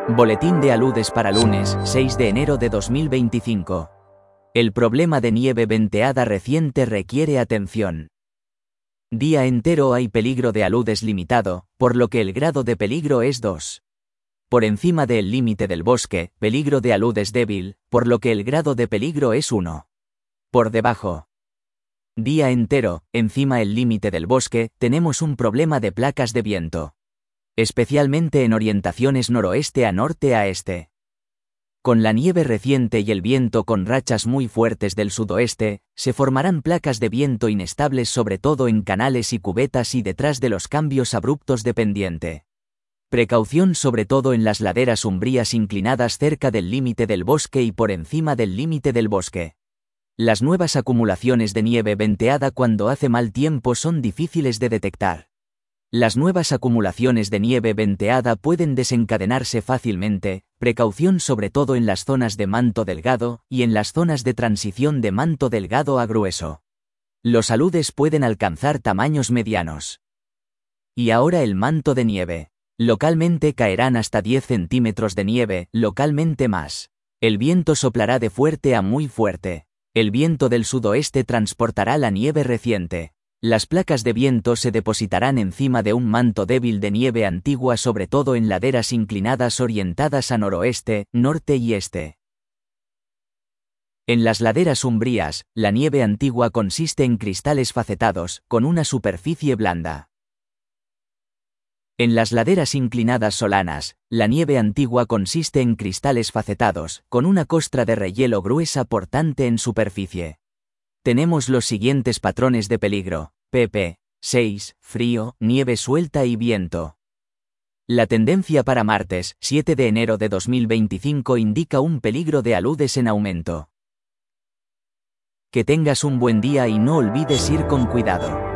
Boletín de aludes para lunes, 6 de enero de 2025. El problema de nieve venteada reciente requiere atención. Día entero hay peligro de aludes limitado, por lo que el grado de peligro es 2. Por encima del límite del bosque, peligro de aludes débil, por lo que el grado de peligro es 1. Por debajo. Día entero, encima el límite del bosque, tenemos un problema de placas de viento. Especialmente en orientaciones noroeste a norte a este. Con la nieve reciente y el viento con rachas muy fuertes del sudoeste, se formarán placas de viento inestables sobre todo en canales y cubetas y detrás de los cambios abruptos de pendiente. Precaución sobre todo en las laderas umbrías inclinadas cerca del límite del bosque y por encima del límite del bosque. Las nuevas acumulaciones de nieve venteada cuando hace mal tiempo son difíciles de detectar. Las nuevas acumulaciones de nieve venteada pueden desencadenarse fácilmente, precaución sobre todo en las zonas de manto delgado y en las zonas de transición de manto delgado a grueso. Los aludes pueden alcanzar tamaños medianos. Y ahora el manto de nieve. Localmente caerán hasta 10 centímetros de nieve, localmente más. El viento soplará de fuerte a muy fuerte. El viento del sudoeste transportará la nieve reciente. Las placas de viento se depositarán encima de un manto débil de nieve antigua sobre todo en laderas inclinadas orientadas a noroeste, norte y este. En las laderas umbrías, la nieve antigua consiste en cristales facetados, con una superficie blanda. En las laderas inclinadas solanas, la nieve antigua consiste en cristales facetados, con una costra de rehielo gruesa portante en superficie. Tenemos los siguientes patrones de peligro. pp. 6, frío, nieve suelta y viento. La tendencia para martes, 7 de enero de 2025 indica un peligro de aludes en aumento. Que tengas un buen día y no olvides ir con cuidado.